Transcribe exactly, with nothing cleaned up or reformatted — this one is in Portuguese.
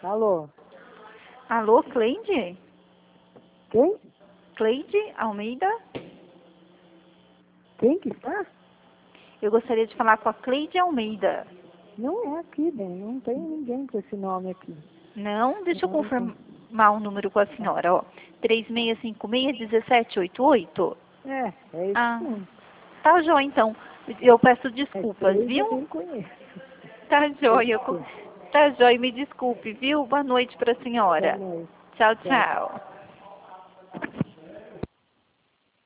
Alô? Alô, Cleide? Quem? Cleide Almeida? Quem que está? Eu gostaria de falar com a Cleide Almeida. Não é aqui, bem. Não tem ninguém com esse nome aqui. Não? Deixa eu Não, confirmar o número com a senhora, ó. três seis cinco seis, um sete oito oito? É, é isso Ah, mesmo. tá jóia, então. Eu peço É desculpas, três, eu viu? nem conheço. Tá jóia. Esse. Tá jóia, me desculpe, viu? Boa noite pra Boa senhora. noite. Tchau, Tchau. tchau.